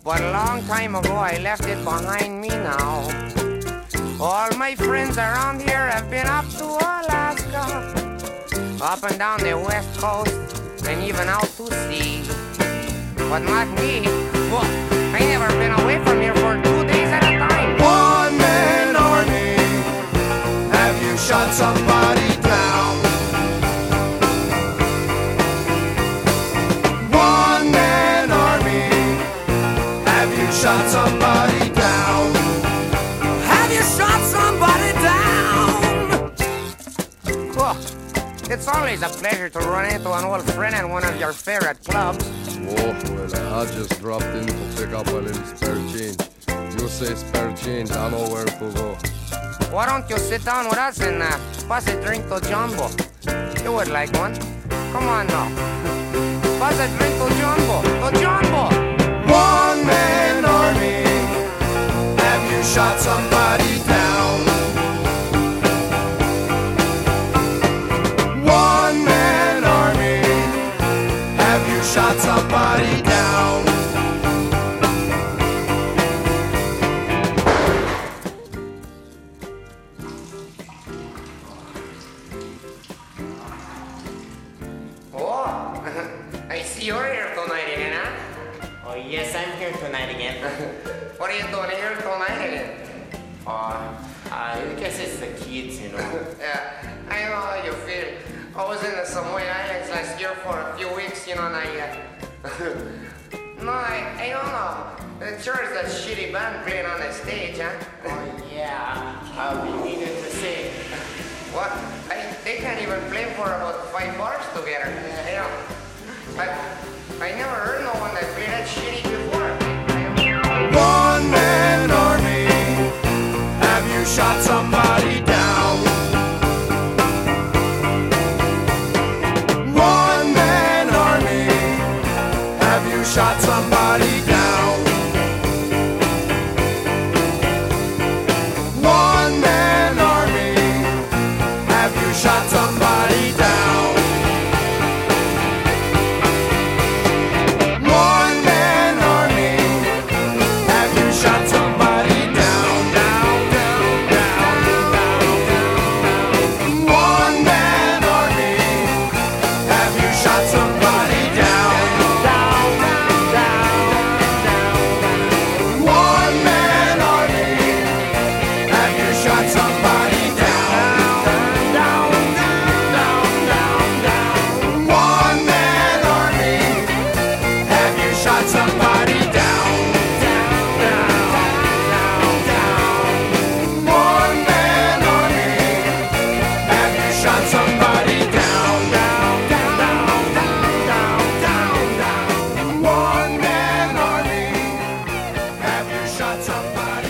but a long time ago I left it behind me now. All my friends around here have been up to Alaska, up and down the west coast, and even out to sea. But not me. Well, I never been away from here for 2 days at a time. One man army, have you shot somebody down? One man army, have you shot somebody down? Have you shot somebody down? Cool. It's always a pleasure to run into an old friend at one of your favorite clubs. Oh, well, I just dropped in to pick up a little spare change. You say spare change, I know where to go. Why don't you sit down with us and pass a drink to Jumbo? You would like one. Come on now. Pass a drink to Jumbo. To Jumbo! One man army, have you shot somebody down? One man army, have you shot somebody down? Oh, I see you're here tonight again, huh? Oh, yes, I'm here tonight again. What are you doing here tonight again? I guess it's the kids, you know. Yeah, I know how you feel. I was in the Samoy Islands last year for a few weeks, and I no, I don't know. It's sure it's that shitty band playing on the stage, huh? Oh, yeah, I'll be needed to say. What? They can't even play for about 5 bars together. You know, I never heard no one that played that shitty before. One man army, have you shot somebody down? One man army, have you shot somebody down? One man army, have you shot somebody down? One man army, have you shot somebody down, down, down, down, down, down? One man army, have you shot somebody down, down, down, down, down? One man army, have you shot somebody down, down, down, down, down? One man army, have you shot somebody down, down, down, down, down? One man army, have you shot somebody down, down, down, down, down, down, down? One man army, have you shot somebody